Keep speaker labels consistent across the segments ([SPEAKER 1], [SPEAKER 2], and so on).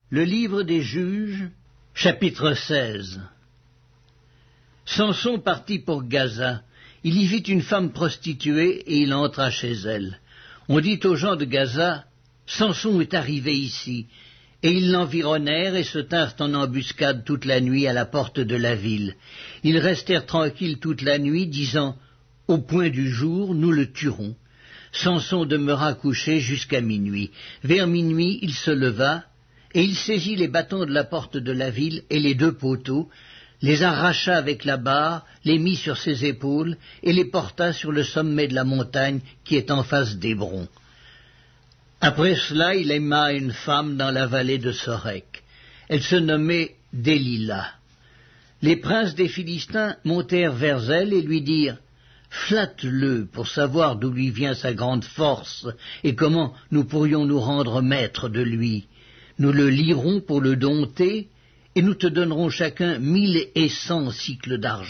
[SPEAKER 1] Le livre des Juges, chapitre 16. Samson partit pour Gaza. Il y vit une femme prostituée et il entra chez elle. On dit aux gens de Gaza, « Samson est arrivé ici. » Et ils l'environnèrent et se tinrent en embuscade toute la nuit à la porte de la ville. Ils restèrent tranquilles toute la nuit, disant, « Au point du jour, nous le tuerons. » Samson demeura couché jusqu'à minuit. Vers minuit, il se leva, et il saisit les bâtons de la porte de la ville et les deux poteaux, les arracha avec la barre, les mit sur ses épaules, et les porta sur le sommet de la montagne qui est en face d'Hébron. Après cela, il aima une femme dans la vallée de Sorek. Elle se nommait Délila. Les princes des Philistins montèrent vers elle et lui dirent, « Flatte-le pour savoir d'où lui vient sa grande force et comment nous pourrions nous rendre maîtres de lui. Nous le lierons pour le dompter et nous te donnerons chacun 1100 cycles d'argent. »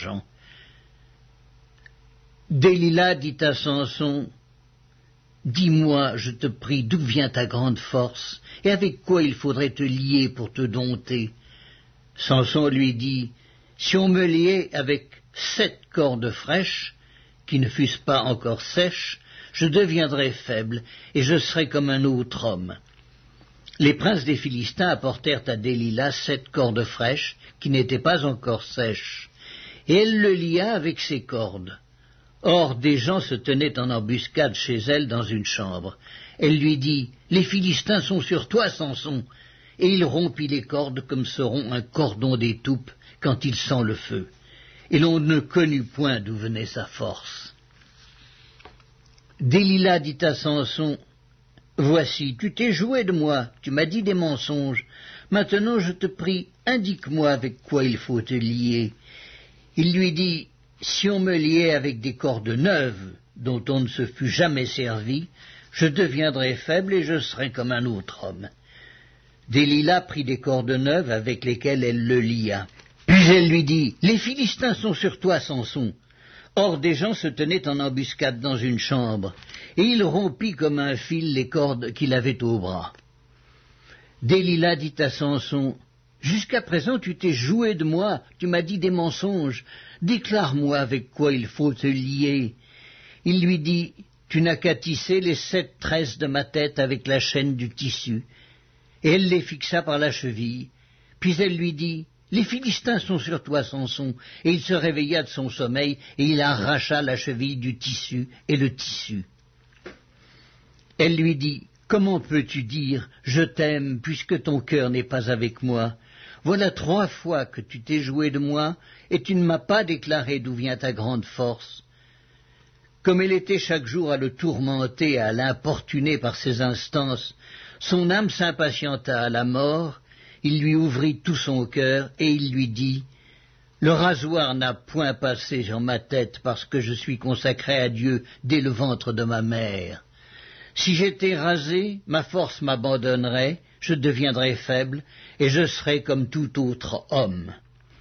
[SPEAKER 1] Délila dit à Samson, « Dis-moi, je te prie, d'où vient ta grande force et avec quoi il faudrait te lier pour te dompter ?» Samson lui dit, « Si on me liait avec 7 cordes fraîches, qui ne fussent pas encore sèches, je deviendrais faible et je serais comme un autre homme. » Les princes des Philistins apportèrent à Délila 7 cordes fraîches qui n'étaient pas encore sèches, et elle le lia avec ses cordes. Or des gens se tenaient en embuscade chez elle dans une chambre. Elle lui dit, « Les Philistins sont sur toi, Samson !» Et il rompit les cordes comme se rompt un cordon d'étoupe quand il sent le feu. Et l'on ne connut point d'où venait sa force. Délila dit à Samson, « Voici, tu t'es joué de moi, tu m'as dit des mensonges. Maintenant, je te prie, indique-moi avec quoi il faut te lier. » Il lui dit, « Si on me liait avec des cordes neuves, dont on ne se fût jamais servi, je deviendrais faible et je serais comme un autre homme. » Délila prit des cordes neuves avec lesquelles elle le lia. Puis elle lui dit, « Les Philistins sont sur toi, Samson. » Or des gens se tenaient en embuscade dans une chambre, et il rompit comme un fil les cordes qu'il avait au bras. Délila dit à Samson, « Jusqu'à présent tu t'es joué de moi, tu m'as dit des mensonges, déclare-moi avec quoi il faut te lier. » Il lui dit, « Tu n'as qu'à tisser les 7 tresses de ma tête avec la chaîne du tissu. » Et elle les fixa par la cheville. Puis elle lui dit, « Les Philistins sont sur toi, Samson. » Et il se réveilla de son sommeil, et il arracha la cheville du tissu et le tissu. Elle lui dit, « Comment peux-tu dire, je t'aime, puisque ton cœur n'est pas avec moi? Voilà 3 fois que tu t'es joué de moi, et tu ne m'as pas déclaré d'où vient ta grande force. » Comme elle était chaque jour à le tourmenter, à l'importuner par ses instances, son âme s'impatienta à la mort. Il lui ouvrit tout son cœur, et il lui dit, « Le rasoir n'a point passé sur ma tête, parce que je suis consacré à Dieu dès le ventre de ma mère. Si j'étais rasé, ma force m'abandonnerait, je deviendrais faible, et je serais comme tout autre homme. »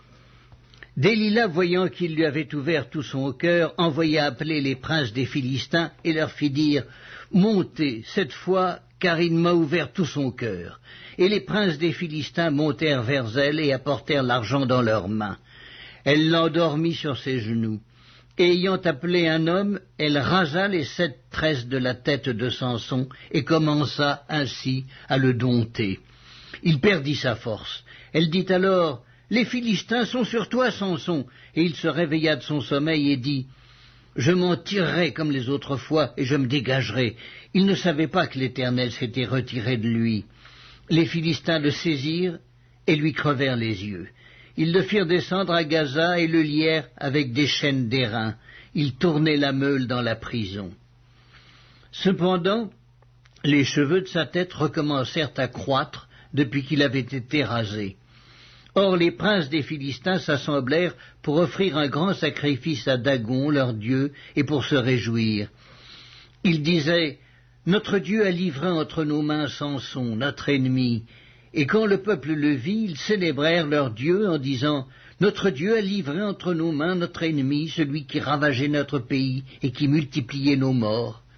[SPEAKER 1] Délila, voyant qu'il lui avait ouvert tout son cœur, envoya appeler les princes des Philistins, et leur fit dire, « Montez, cette fois, car il m'a ouvert tout son cœur. » Et les princes des Philistins montèrent vers elle et apportèrent l'argent dans leurs mains. Elle l'endormit sur ses genoux. Et ayant appelé un homme, elle rasa les 7 tresses de la tête de Samson et commença ainsi à le dompter. Il perdit sa force. Elle dit alors, « Les Philistins sont sur toi, Samson. » Et il se réveilla de son sommeil et dit, « Je m'en tirerai comme les autres fois et je me dégagerai. » Il ne savait pas que l'Éternel s'était retiré de lui. Les Philistins le saisirent et lui crevèrent les yeux. Ils le firent descendre à Gaza et le lièrent avec des chaînes d'airain. Ils tournaient la meule dans la prison. Cependant, les cheveux de sa tête recommencèrent à croître depuis qu'il avait été rasé. Or les princes des Philistins s'assemblèrent pour offrir un grand sacrifice à Dagon, leur dieu, et pour se réjouir. Ils disaient, « Notre Dieu a livré entre nos mains Samson, notre ennemi. » Et quand le peuple le vit, ils célébrèrent leur Dieu en disant, « Notre Dieu a livré entre nos mains notre ennemi, celui qui ravageait notre pays et qui multipliait nos morts. »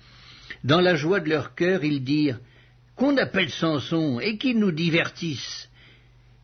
[SPEAKER 1] Dans la joie de leur cœur, ils dirent, « Qu'on appelle Samson et qu'il nous divertisse. »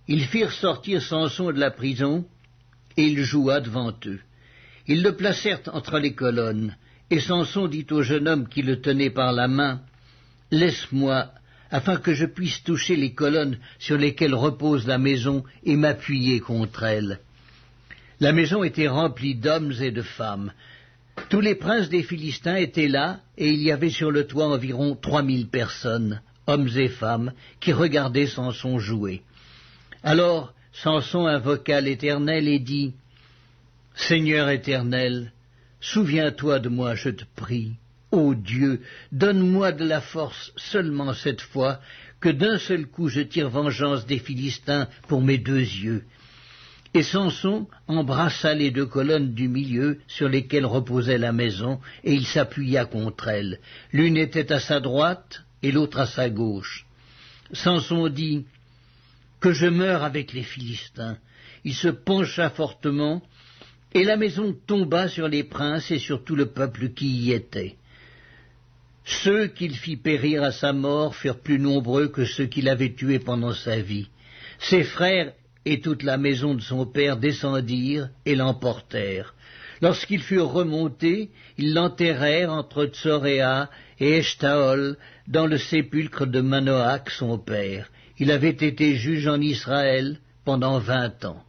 [SPEAKER 1] Ils firent sortir Samson de la prison, et il joua devant eux. Ils le placèrent entre les colonnes, et Samson dit au jeune homme qui le tenait par la main, « Laisse-moi, afin que je puisse toucher les colonnes sur lesquelles repose la maison et m'appuyer contre elles. » La maison était remplie d'hommes et de femmes. Tous les princes des Philistins étaient là, et il y avait sur le toit environ 3000 personnes, hommes et femmes, qui regardaient Samson jouer. Alors Samson invoqua l'Éternel et dit, « Seigneur éternel, souviens-toi de moi, je te prie. Ô Dieu, donne-moi de la force seulement cette fois, que d'un seul coup je tire vengeance des Philistins pour mes 2 yeux. » Et Samson embrassa les 2 colonnes du milieu sur lesquelles reposait la maison, et il s'appuya contre elles. L'une était à sa droite et l'autre à sa gauche. Samson dit, « Que je meure avec les Philistins. » Il se pencha fortement, et la maison tomba sur les princes et sur tout le peuple qui y était. Ceux qu'il fit périr à sa mort furent plus nombreux que ceux qu'il avait tués pendant sa vie. Ses frères et toute la maison de son père descendirent et l'emportèrent. Lorsqu'ils furent remontés, ils l'enterrèrent entre Tsoréa et Eshtaol dans le sépulcre de Manoach son père. Il avait été juge en Israël pendant 20 ans.